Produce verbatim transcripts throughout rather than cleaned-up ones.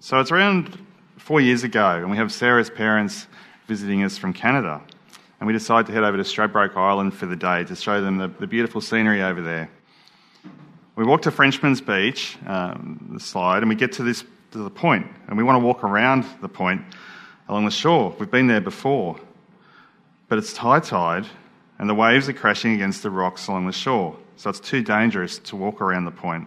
So it's around four years ago, and we have Sarah's parents visiting us from Canada. And we decide to head over to Stradbroke Island for the day to show them the, the beautiful scenery over there. We walk to Frenchman's Beach, um, the slide, and we get to this to the point, and we want to walk around the point along the shore. We've been there before, but it's high tide, and the waves are crashing against the rocks along the shore, so it's too dangerous to walk around the point.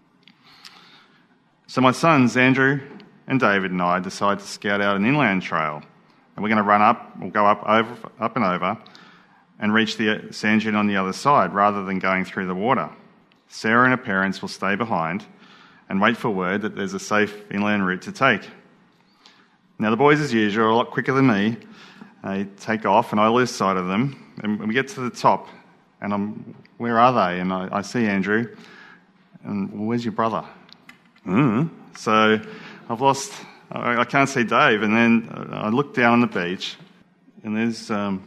So my sons, Andrew and David and I, decide to scout out an inland trail, and we're going to run up, we'll go up, over, up and over, and reach the sand dune on the other side, rather than going through the water. Sarah and her parents will stay behind and wait for word that there's a safe inland route to take. Now the boys, as usual, are a lot quicker than me. They take off, and I lose sight of them, and we get to the top, and I'm, where are they? And I, I see Andrew, and well, where's your brother? Mm. So I've lost, I, I can't see Dave, and then I look down on the beach, and there's um,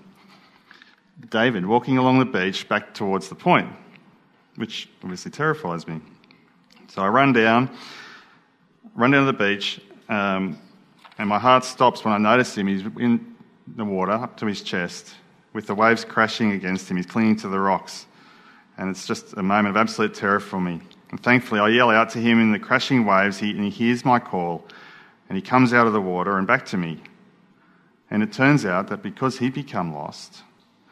David walking along the beach back towards the point, which obviously terrifies me. So I run down, run down to the beach, um, and my heart stops when I notice him. He's in the water up to his chest, with the waves crashing against him. He's clinging to the rocks, and it's just a moment of absolute terror for me. And thankfully, I yell out to him in the crashing waves, he, and he hears my call, and he comes out of the water and back to me. And it turns out that because he'd become lost,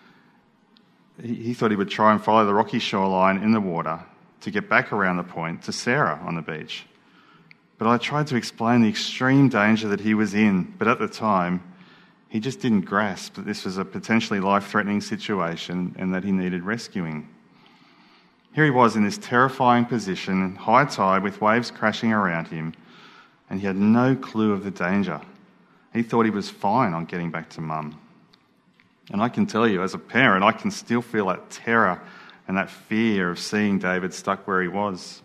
he, he thought he would try and follow the rocky shoreline in the water to get back around the point to Sarah on the beach. But I tried to explain the extreme danger that he was in, but at the time, he just didn't grasp that this was a potentially life-threatening situation and that he needed rescuing. Here he was in this terrifying position, high tide with waves crashing around him, and he had no clue of the danger. He thought he was fine on getting back to Mum. And I can tell you, as a parent, I can still feel that terror and that fear of seeing David stuck where he was.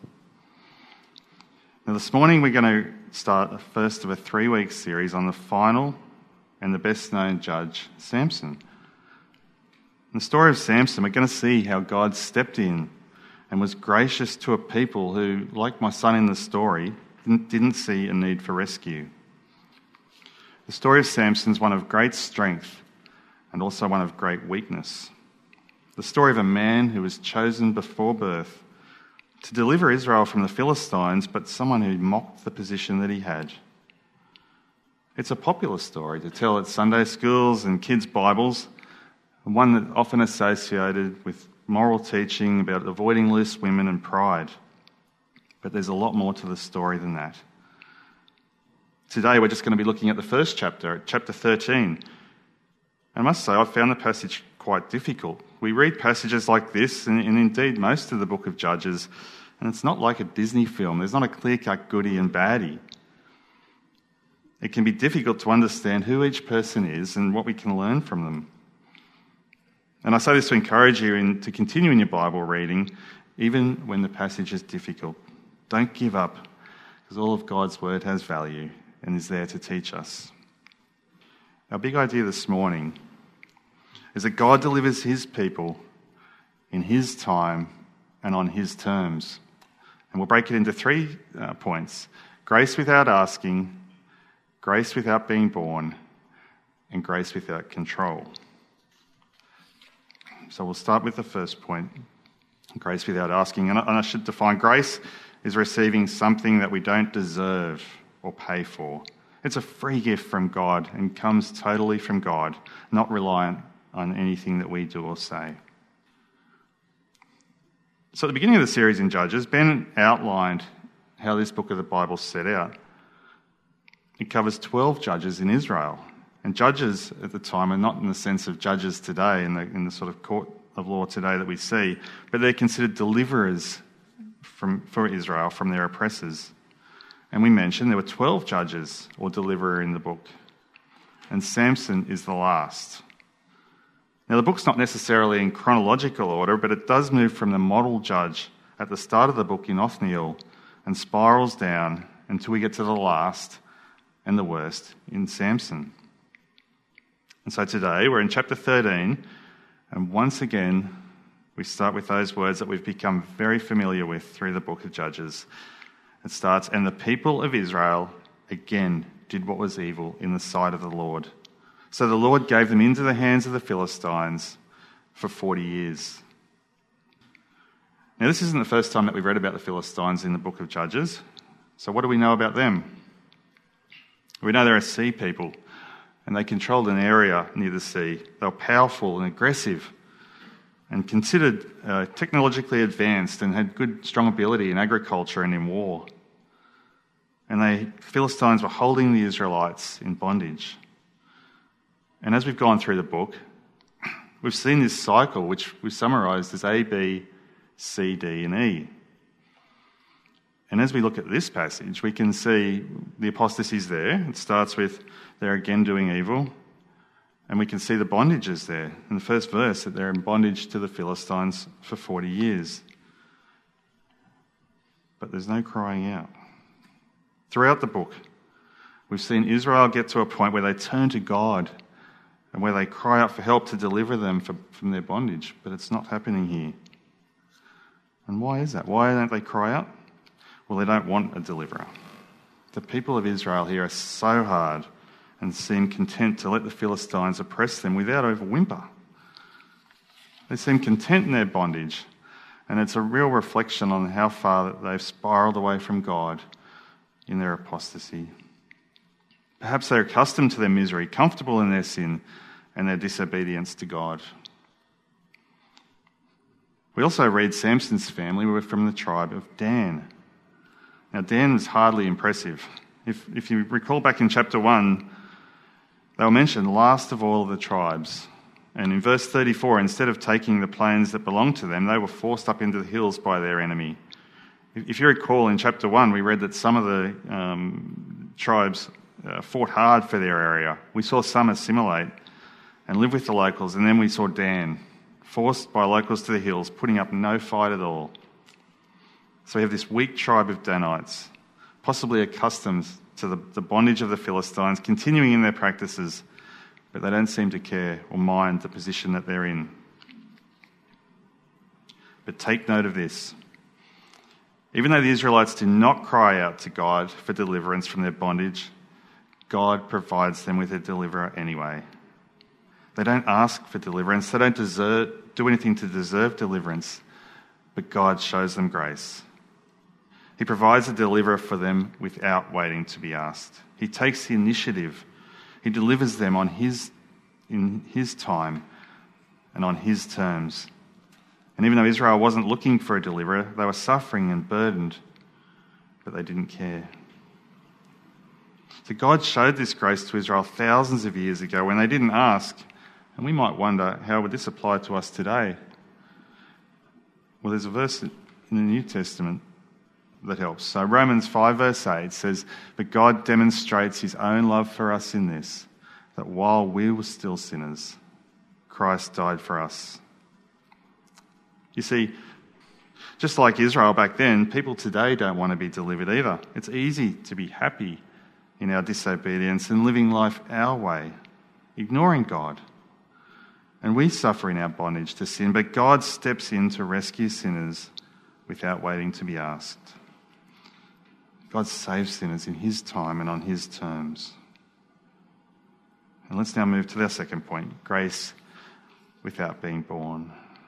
Now this morning we're going to start the first of a three-week series on the final and the best-known judge, Samson. In the story of Samson, we're going to see how God stepped in and was gracious to a people who, like my son in the story, didn't, didn't see a need for rescue. The story of Samson is one of great strength and also one of great weakness. The story of a man who was chosen before birth to deliver Israel from the Philistines, but someone who mocked the position that he had. It's a popular story to tell at Sunday schools and kids' Bibles, and one that's often associated with moral teaching about avoiding loose women and pride. But there's a lot more to the story than that. Today we're just going to be looking at the first chapter, chapter thirteen. I must say, I found the passage quite difficult. We read passages like this, and, and indeed most of the book of Judges, and it's not like a Disney film. There's not a clear-cut goodie and baddie. It can be difficult to understand who each person is and what we can learn from them. And I say this to encourage you in, to continue in your Bible reading, even when the passage is difficult. Don't give up, because all of God's word has value and is there to teach us. Our big idea this morning is that God delivers his people in his time and on his terms. And we'll break it into three uh, points. Grace without asking, grace without being born, and grace without control. So we'll start with the first point, grace without asking. And I should define grace is receiving something that we don't deserve or pay for. It's a free gift from God and comes totally from God, not reliant on anything that we do or say. So at the beginning of the series in Judges, Ben outlined how this book of the Bible set out. It covers twelve judges in Israel. And judges at the time are not in the sense of judges today, in the, in the sort of court of law today that we see, but they're considered deliverers from, for Israel from their oppressors. And we mentioned there were twelve judges or deliverer in the book, and Samson is the last. Now the book's not necessarily in chronological order, but it does move from the model judge at the start of the book in Othniel and spirals down until we get to the last and the worst in Samson. And so today we're in chapter thirteen, and once again we start with those words that we've become very familiar with through the book of Judges. It starts, "And the people of Israel again did what was evil in the sight of the Lord. So the Lord gave them into the hands of the Philistines for forty years. Now, this isn't the first time that we've read about the Philistines in the book of Judges. So what do we know about them? We know they're a sea people, and they controlled an area near the sea. They were powerful and aggressive and considered uh, technologically advanced and had good, strong ability in agriculture and in war. And the Philistines were holding the Israelites in bondage. And as we've gone through the book, we've seen this cycle, which we've summarised as A, B, C, D, and E. And as we look at this passage, we can see the apostasy's there. It starts with they're again doing evil. And we can see the bondages there. In the first verse, that they're in bondage to the Philistines for forty years. But there's no crying out. Throughout the book, we've seen Israel get to a point where they turn to God and where they cry out for help to deliver them for, from their bondage. But it's not happening here. And why is that? Why don't they cry out? Well, they don't want a deliverer. The people of Israel here are so hard and seem content to let the Philistines oppress them without over whimper. They seem content in their bondage, and it's a real reflection on how far they've spiralled away from God in their apostasy. Perhaps they're accustomed to their misery, comfortable in their sin and their disobedience to God. We also read Samson's family were from the tribe of Dan. Now, Dan was hardly impressive. If, if you recall back in chapter one, they were mentioned last of all of the tribes. And in verse thirty-four, instead of taking the plains that belonged to them, they were forced up into the hills by their enemy. If you recall, in chapter one, we read that some of the um, tribes uh, fought hard for their area. We saw some assimilate and live with the locals, and then we saw Dan, forced by locals to the hills, putting up no fight at all. So we have this weak tribe of Danites, possibly accustomed to the, the bondage of the Philistines, continuing in their practices, but they don't seem to care or mind the position that they're in. But take note of this. Even though the Israelites do not cry out to God for deliverance from their bondage, God provides them with a deliverer anyway. They don't ask for deliverance. They don't deserve, do anything to deserve deliverance, but God shows them grace. He provides a deliverer for them without waiting to be asked. He takes the initiative. He delivers them on his, in his time and on his terms. And even though Israel wasn't looking for a deliverer, they were suffering and burdened, but they didn't care. So God showed this grace to Israel thousands of years ago when they didn't ask. And we might wonder, how would this apply to us today? Well, there's a verse in the New Testament that helps. So Romans five verse eight says, "But God demonstrates his own love for us in this, that while we were still sinners, Christ died for us." You see, just like Israel back then, people today don't want to be delivered either. It's easy to be happy in our disobedience and living life our way, ignoring God. And we suffer in our bondage to sin, but God steps in to rescue sinners without waiting to be asked. God saves sinners in his time and on his terms. And let's now move to our second point, grace without being born.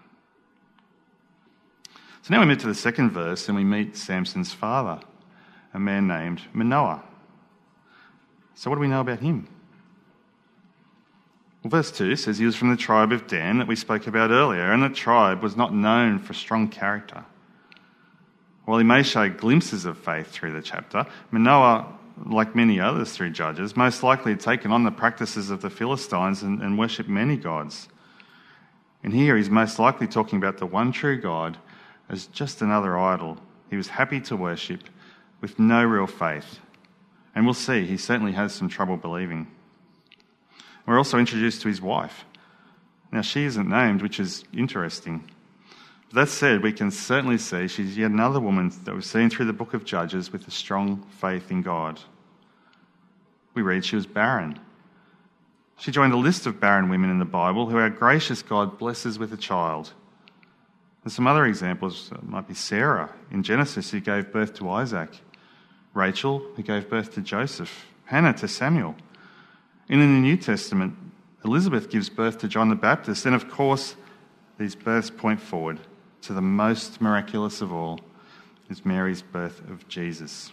So now we move to the second verse and we meet Samson's father, a man named Manoah. So what do we know about him? Well, verse two says he was from the tribe of Dan that we spoke about earlier, and the tribe was not known for strong character. While he may show glimpses of faith through the chapter, Manoah, like many others through Judges, most likely had taken on the practices of the Philistines and, and worshipped many gods. And here he's most likely talking about the one true God as just another idol he was happy to worship with no real faith. And we'll see, he certainly has some trouble believing. We're also introduced to his wife. Now, she isn't named, which is interesting. That said, we can certainly see she's yet another woman that we've seen through the book of Judges with a strong faith in God. We read she was barren. She joined a list of barren women in the Bible who our gracious God blesses with a child. And some other examples might be Sarah in Genesis, who gave birth to Isaac, Rachel, who gave birth to Joseph, Hannah to Samuel. And in the New Testament, Elizabeth gives birth to John the Baptist. And of course, these births point forward to the most miraculous of all, is Mary's birth of Jesus.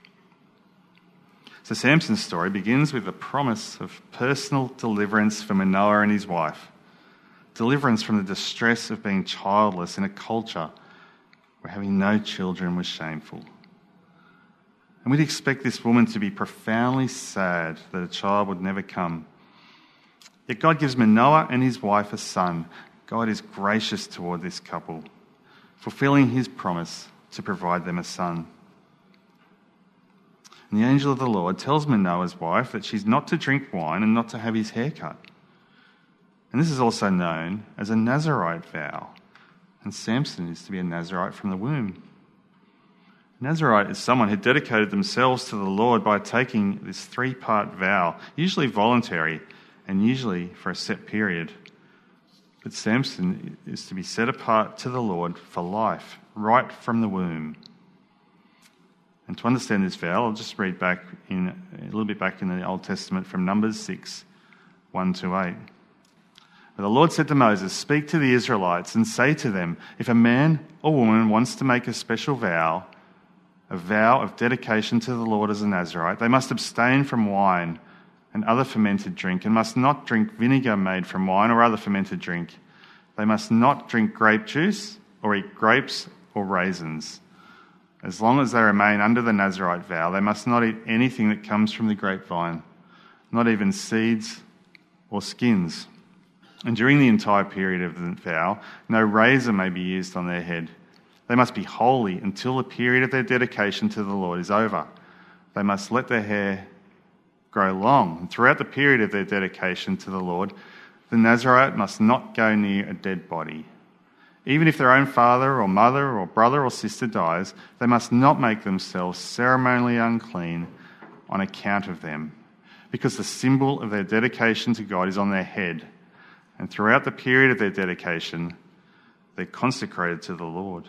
So Samson's story begins with the promise of personal deliverance for Manoah and his wife. Deliverance from the distress of being childless in a culture where having no children was shameful. And we'd expect this woman to be profoundly sad that a child would never come. Yet God gives Manoah and his wife a son. God is gracious toward this couple, fulfilling his promise to provide them a son. And the angel of the Lord tells Manoah's wife that she's not to drink wine and not to have his hair cut. And this is also known as a Nazirite vow. And Samson is to be a Nazirite from the womb. Nazirite is someone who dedicated themselves to the Lord by taking this three-part vow, usually voluntary and usually for a set period. But Samson is to be set apart to the Lord for life, right from the womb. And to understand this vow, I'll just read back in a little bit back in the Old Testament from Numbers six, one to eight. But the Lord said to Moses, "Speak to the Israelites and say to them, if a man or woman wants to make a special vow, a vow of dedication to the Lord as a Nazirite, they must abstain from wine and other fermented drink, and must not drink vinegar made from wine or other fermented drink. They must not drink grape juice or eat grapes or raisins. As long as they remain under the Nazirite vow, they must not eat anything that comes from the grapevine, not even seeds or skins. And during the entire period of the vow, no razor may be used on their head. They must be holy until the period of their dedication to the Lord is over. They must let their hair grow long. And throughout the period of their dedication to the Lord, the Nazirite must not go near a dead body. Even if their own father or mother or brother or sister dies, they must not make themselves ceremonially unclean on account of them, because the symbol of their dedication to God is on their head. And throughout the period of their dedication, they're consecrated to the Lord."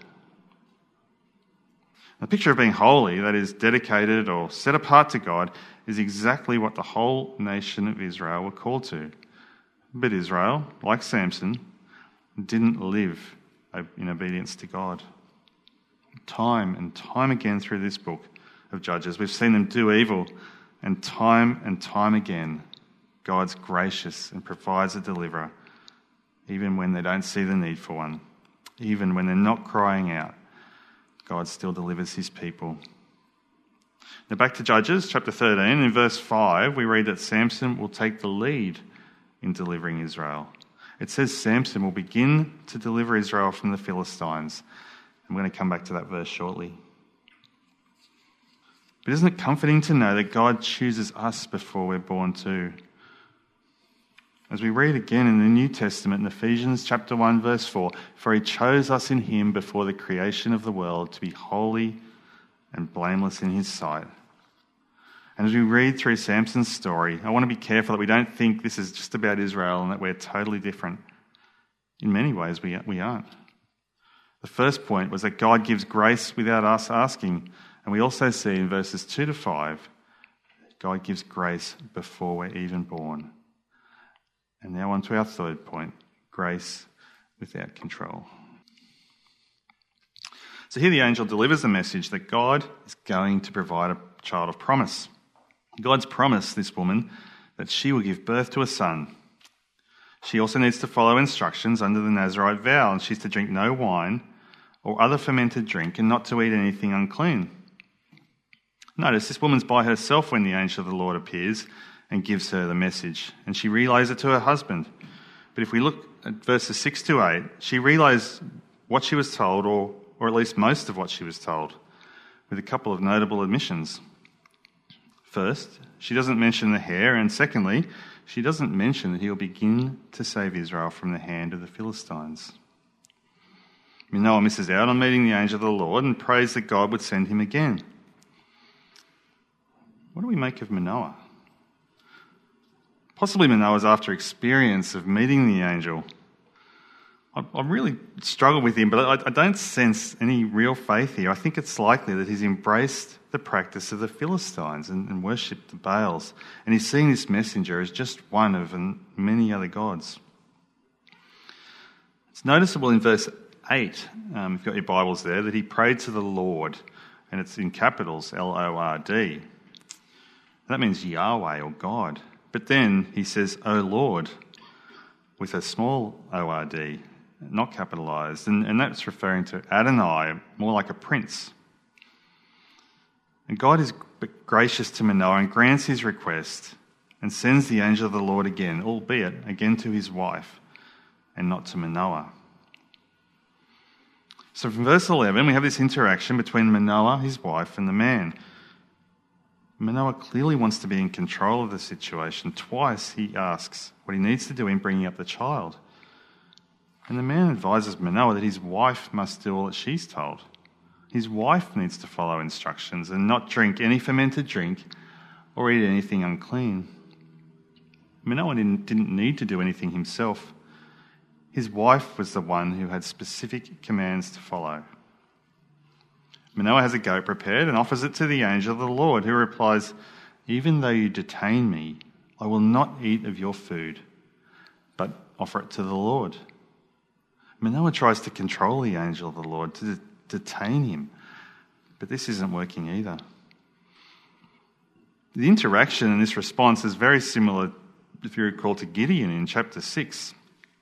The picture of being holy, that is, dedicated or set apart to God, is exactly what the whole nation of Israel were called to. But Israel, like Samson, didn't live in obedience to God. Time and time again through this book of Judges, we've seen them do evil, and time and time again, God's gracious and provides a deliverer, even when they don't see the need for one, even when they're not crying out. God still delivers his people. Now back to Judges chapter thirteen, in verse five, we read that Samson will take the lead in delivering Israel. It says Samson will begin to deliver Israel from the Philistines. I'm going to come back to that verse shortly. But isn't it comforting to know that God chooses us before we're born too? As we read again in the New Testament in Ephesians chapter one verse four, "For he chose us in him before the creation of the world to be holy and blameless in his sight." And as we read through Samson's story, I want to be careful that we don't think this is just about Israel and that we're totally different. In many ways, we, we aren't. The first point was that God gives grace without us asking. And we also see in verses two to five, God gives grace before we're even born. And now on to our third point, grace without control. So here the angel delivers the message that God is going to provide a child of promise. God's promised this woman that she will give birth to a son. She also needs to follow instructions under the Nazirite vow, and she's to drink no wine or other fermented drink and not to eat anything unclean. Notice this woman's by herself when the angel of the Lord appears and gives her the message, and she relays it to her husband. But if we look at verses six to eight, she relays what she was told, or, or at least most of what she was told, with a couple of notable omissions. First, she doesn't mention the hair, and secondly, she doesn't mention that he'll begin to save Israel from the hand of the Philistines. Manoah misses out on meeting the angel of the Lord and prays that God would send him again. What do we make of Manoah? Possibly Manoah's after experience of meeting the angel. I, I really struggle with him, but I, I don't sense any real faith here. I think it's likely that he's embraced the practice of the Philistines and, and worshipped the Baals, and he's seeing this messenger as just one of many other gods. It's noticeable in verse eight, um, if you've got your Bibles there, that he prayed to the Lord, and it's in capitals, L O R D. That means Yahweh or God. But then he says, O Lord, with a small O R D, not capitalised, and, and that's referring to Adonai, more like a prince. And God is gracious to Manoah and grants his request and sends the angel of the Lord again, albeit again to his wife and not to Manoah. So from verse eleven, we have this interaction between Manoah, his wife, and the man. Manoah clearly wants to be in control of the situation. Twice he asks what he needs to do in bringing up the child. And the man advises Manoah that his wife must do all that she's told. His wife needs to follow instructions and not drink any fermented drink or eat anything unclean. Manoah didn't, didn't need to do anything himself. His wife was the one who had specific commands to follow. Manoah has a goat prepared and offers it to the angel of the Lord, who replies, Even though you detain me, I will not eat of your food, but offer it to the Lord. Manoah tries to control the angel of the Lord, to de- detain him, but this isn't working either. The interaction in this response is very similar, if you recall, to Gideon in chapter six.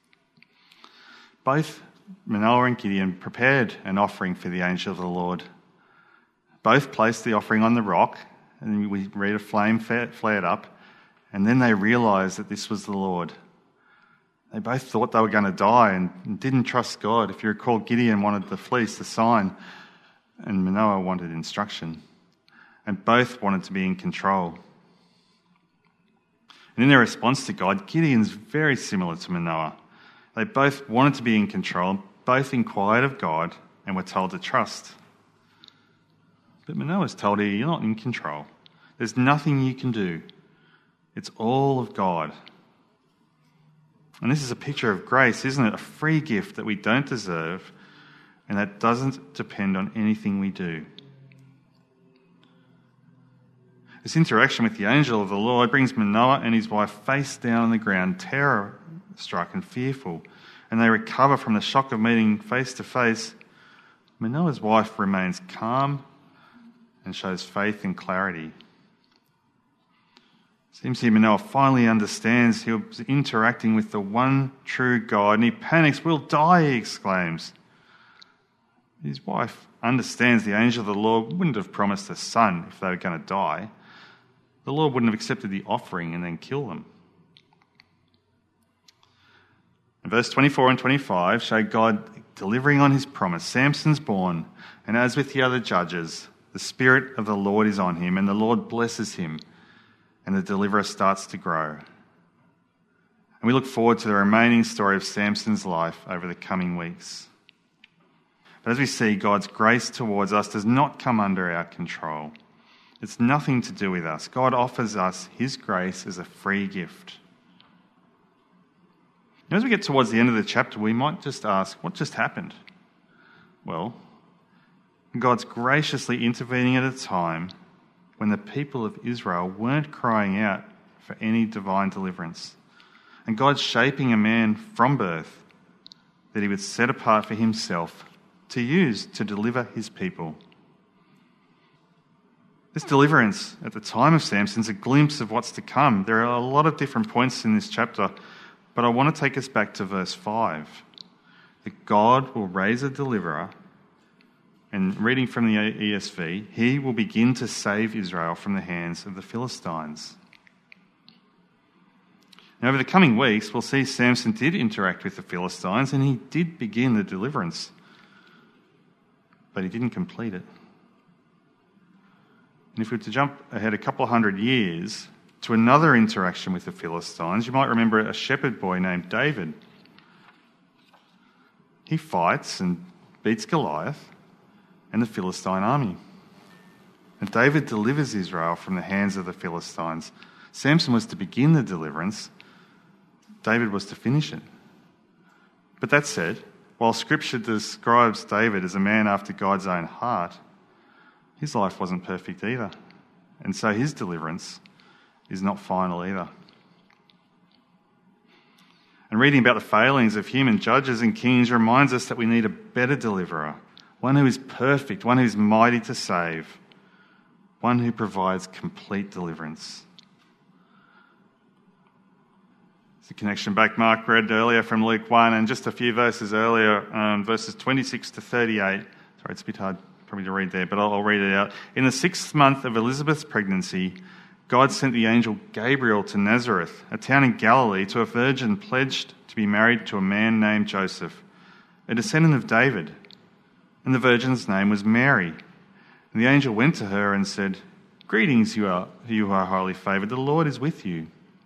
Both Manoah and Gideon prepared an offering for the angel of the Lord. Both placed the offering on the rock, and we read a flame flared up, and then they realised that this was the Lord. They both thought they were going to die and didn't trust God. If you recall, Gideon wanted the fleece, the sign, and Manoah wanted instruction. And both wanted to be in control. And in their response to God, Gideon's very similar to Manoah. They both wanted to be in control, both inquired of God, and were told to trust. But Manoah's told here, you're not in control. There's nothing you can do. It's all of God. And this is a picture of grace, isn't it? A free gift that we don't deserve and that doesn't depend on anything we do. This interaction with the angel of the Lord brings Manoah and his wife face down on the ground, terror-struck and fearful, and they recover from the shock of meeting face to face. Manoah's wife remains calm and shows faith and clarity. Seems here Manoah finally understands he was interacting with the one true God, and he panics. We'll die, he exclaims. His wife understands the angel of the Lord wouldn't have promised a son if they were going to die. The Lord wouldn't have accepted the offering and then kill them. And verse twenty-four and twenty-five show God delivering on his promise. Samson's born, and as with the other judges, the Spirit of the Lord is on him, and the Lord blesses him, and the deliverer starts to grow. And we look forward to the remaining story of Samson's life over the coming weeks. But as we see, God's grace towards us does not come under our control. It's nothing to do with us. God offers us his grace as a free gift. Now, as we get towards the end of the chapter, we might just ask, what just happened? Well, God's graciously intervening at a time when the people of Israel weren't crying out for any divine deliverance. And God's shaping a man from birth that he would set apart for himself to use to deliver his people. This deliverance at the time of Samson's a glimpse of what's to come. There are a lot of different points in this chapter, but I want to take us back to verse five. That God will raise a deliverer, and reading from the E S V, he will begin to save Israel from the hands of the Philistines. Now, over the coming weeks, we'll see Samson did interact with the Philistines and he did begin the deliverance, but he didn't complete it. And if we were to jump ahead a couple of hundred years to another interaction with the Philistines, you might remember a shepherd boy named David. He fights and beats Goliath and the Philistine army. And David delivers Israel from the hands of the Philistines. Samson was to begin the deliverance. David was to finish it. But that said, while Scripture describes David as a man after God's own heart, his life wasn't perfect either. And so his deliverance is not final either. And reading about the failings of human judges and kings reminds us that we need a better deliverer, one who is perfect, one who is mighty to save, one who provides complete deliverance. It's a connection back Mark read earlier from Luke one, and just a few verses earlier, um, verses twenty-six to thirty-eight. Sorry, it's a bit hard probably to read there, but I'll, I'll read it out. In the sixth month of Elizabeth's pregnancy, God sent the angel Gabriel to Nazareth, a town in Galilee, to a virgin pledged to be married to a man named Joseph, a descendant of David. And the virgin's name was Mary. And the angel went to her and said, "Greetings, you are, you are highly favoured. The Lord is with you."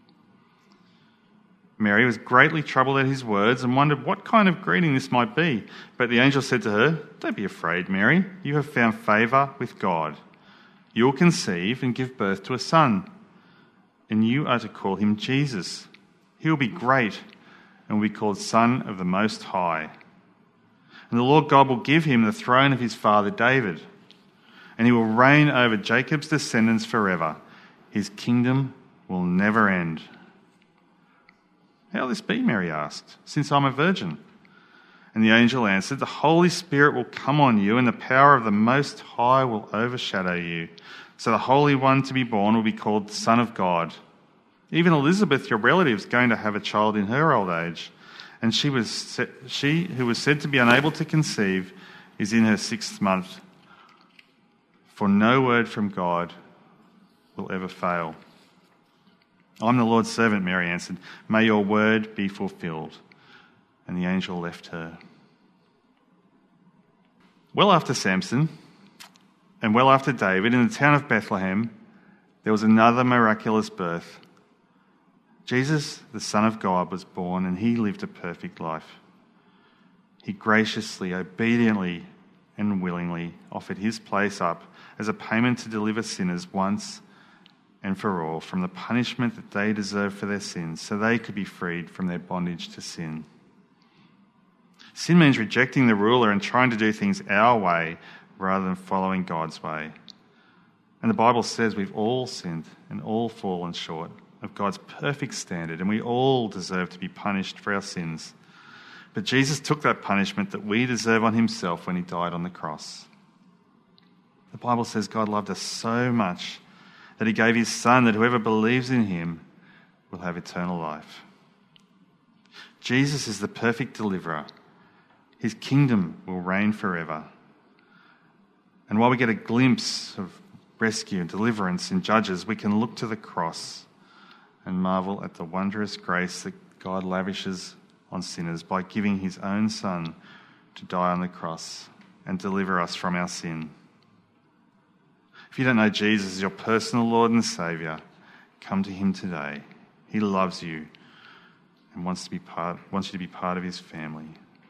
Mary was greatly troubled at his words and wondered what kind of greeting this might be. But the angel said to her, "Don't be afraid, Mary. You have found favour with God. You will conceive and give birth to a son, and you are to call him Jesus. He will be great and will be called Son of the Most High. And the Lord God will give him the throne of his father David, and he will reign over Jacob's descendants forever. His kingdom will never end." "How will this be?" Mary asked, "since I'm a virgin?" And the angel answered, "The Holy Spirit will come on you, and the power of the Most High will overshadow you. So the Holy One to be born will be called the Son of God. Even Elizabeth, your relative, is going to have a child in her old age, and she was she who was said to be unable to conceive is in her sixth month. For no word from God will ever fail." "I'm the Lord's servant," Mary answered. "May your word be fulfilled." And the angel left her. Well after Samson, and well after David, in the town of Bethlehem, there was another miraculous birth. Jesus, the Son of God, was born, and he lived a perfect life. He graciously, obediently, and willingly offered his place up as a payment to deliver sinners once and for all from the punishment that they deserve for their sins, so they could be freed from their bondage to sin. Sin means rejecting the ruler and trying to do things our way rather than following God's way. And the Bible says we've all sinned and all fallen short of God's perfect standard, and we all deserve to be punished for our sins. But Jesus took that punishment that we deserve on himself when he died on the cross. The Bible says God loved us so much that he gave his Son, that whoever believes in him will have eternal life. Jesus is the perfect deliverer. His kingdom will reign forever. And while we get a glimpse of rescue and deliverance in Judges, we can look to the cross and marvel at the wondrous grace that God lavishes on sinners by giving his own Son to die on the cross and deliver us from our sin. If you don't know Jesus as your personal Lord and Saviour, come to him today. He loves you and wants to be part, wants you to be part of his family.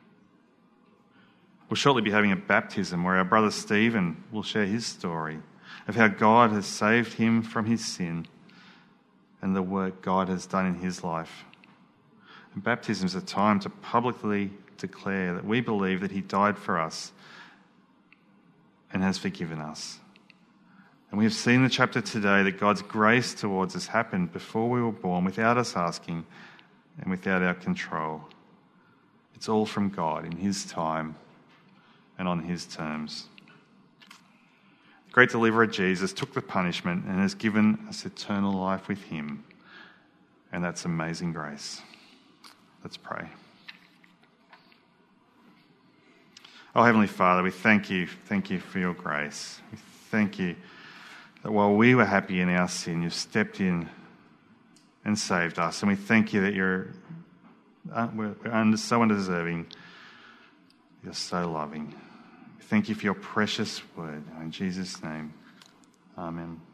We'll shortly be having a baptism where our brother Stephen will share his story of how God has saved him from his sin and the work God has done in his life. And baptism is a time to publicly declare that we believe that he died for us and has forgiven us. And we have seen in the chapter today that God's grace towards us happened before we were born, without us asking and without our control. It's all from God in his time and on his terms. The great deliverer Jesus took the punishment and has given us eternal life with him. And that's amazing grace. Let's pray. Oh, Heavenly Father, we thank you. Thank you for your grace. We thank you that while we were happy in our sin, you've stepped in and saved us. And we thank you that you're uh, we're, we're under, so undeserving. You're so loving. We thank you for your precious word. In Jesus' name, amen.